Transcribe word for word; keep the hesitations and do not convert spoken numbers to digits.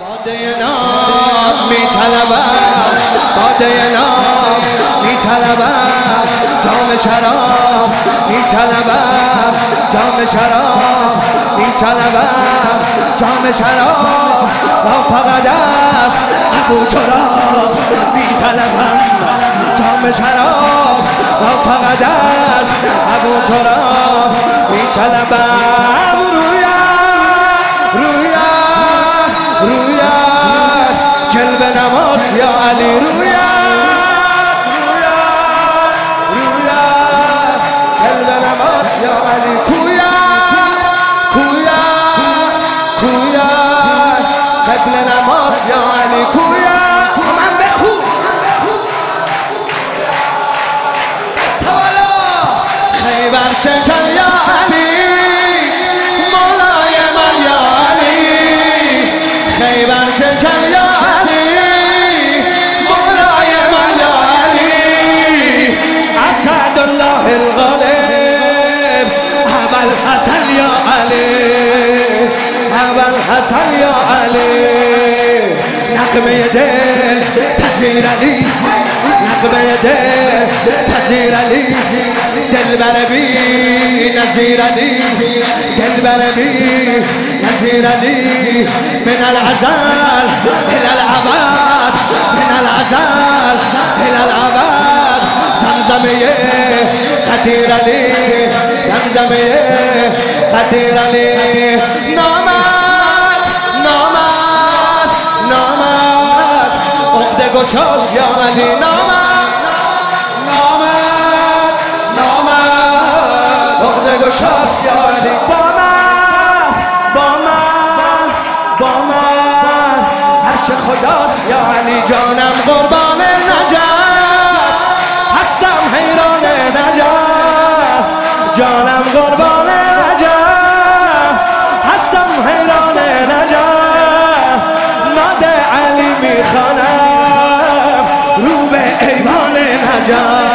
باده نام می طلبم، باده نام می طلبم، جام شراب می طلبم، جام شراب می طلبم، جام شراب را فقط از ابو تراب می طلبم، جام شراب را فقط از ابو تراب می طلبم. رویا رویا رویا جلوه نماز یا علی، رویا رویا رویا جلوه نماز یا علی، کویا کویا کویا قبل نماز یا علی، کویا من بخو خیبر شکن یا علی، مولای من یا علی، خیبر شکن یا علی، مولای من یا علی، اسد الله الغالب، ابا الحسن یا علی، ابا الحسن یا علی. نغمه دل پذیر علی، نغمه دل پذیر علی، دلبر بی نظیر علی، دلبر بی نظیر علی، من الازل الى الابد، من الازل الى الابد. زمزمه قدیر علی، زمزمه قدیر علی. نامت نامت نامت عقده گشاست یا علی، نامت نامت نامت عقده گشاست یا علی. با من با من با من هرچه خداست یا علی، جانم قربان نجات، هستم حیران نجات، جانم قربان نجات، هستم حیران نجات. ناد علی میخوانم رو به ایوان نجات.